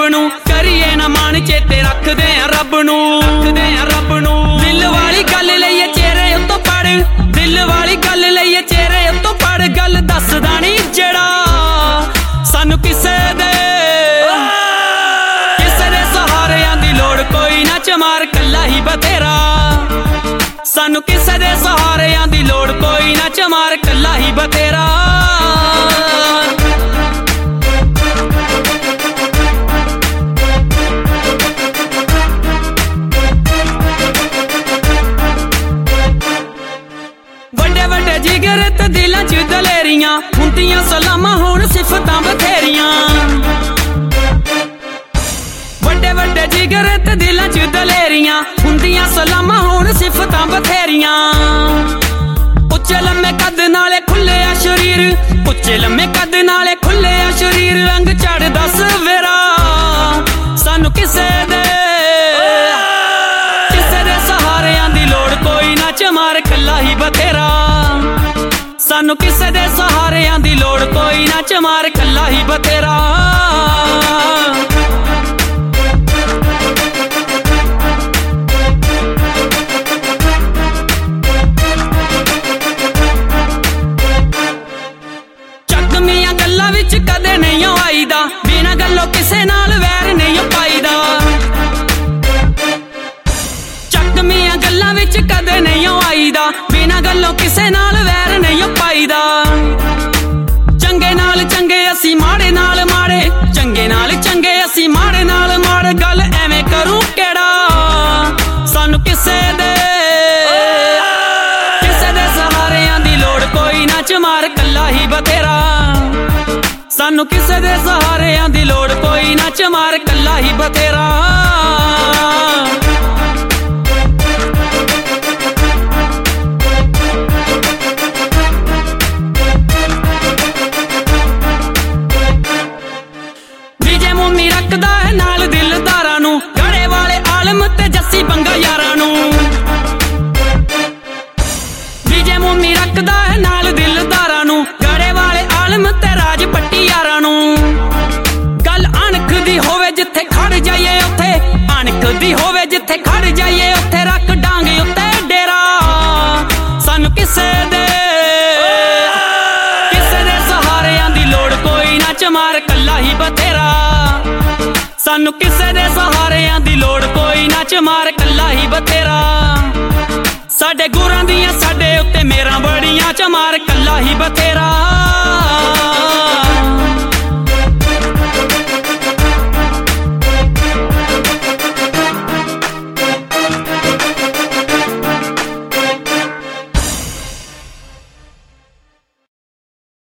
नूं करिए ना मान चेते रखदे आ रब नूं दिल वाली गल लईए चेहरे उत्तों पढ़ दिल वाली गल लईए चेहरे उत्तों पढ़ गल दसदा नहीं जेड़ा सानू किसे दे सहारियां दी लोड़ कोई ना चमार कल्ला ही बतेरा सानू किसे दे सहारियां दी लोड़ कोई ना चमार कल्ला ही बतेरा वड्डे वड्डे जिगर ते दिलां च दलेरियां हुंदियां सलामां हुण सिफतां बथेरियां वड्डे वड्डे जिगर ते दिलां च दलेरियां हुंदियां सलामां हुण सिफतां बथेरियां उच्चे लम्मे कद नाले खुले आ शरीर उच्चे लम्मे कद नाले खुले आ शरीर रंग चढ़दा सवेरा सानू किसे दे सहारियां दी लोड़ कोई ना चमार कल्ला ही बतेरा सानू किसे दे सहारियां दी लोड़ कोई ना चमार कल्ला ही बतेरा चकमियां गल्लां विच कदे नहीं आईदा बिना गल्लों किसे नाल वैर नहीं पाईदा चकमियां गल्लां विच कदे नहीं आईदा बिना गल्लों किसे नाल वैर नहीं पाईदा चंगे नाल चंगे असी माड़े नाल माड़े चंगे नाल चंगे असी माड़े नाल माड़े गल एवें करूं केड़ा सानू किसे दे सहारियां दी लोड़ कोई ना चमार कल्ला ही बतेरा सानू किसे दे सहारियां दी लोड़ कोई ना चमार कल्ला ही बतेरा रखदा है नाल दिलदारां नूं गड़े वाले आलम ते जस्सी बंगा यारां नूं विजय मोमी रखदा है नाल दिलदारां नूं गड़े वाले आलम ते राज पट्टी यारां नूं गल अणख दी होवे जिथे खड़ जाइए उत्थे अणख दी होवे जिथे खड़ जाइए उत्थे रख डांगे उत्ते डेरा सानू किसे दे सहारियां दी लोड़ कोई ना चमार कल्ला ही बतेरा सानू किसे दे सहारियां दी लोड़ कोई ना चमार कल्ला ही बतेरा साडे गुरां दियां साडे उत्ते मेरा बड़ियां चमार कल्ला ही बतेरा।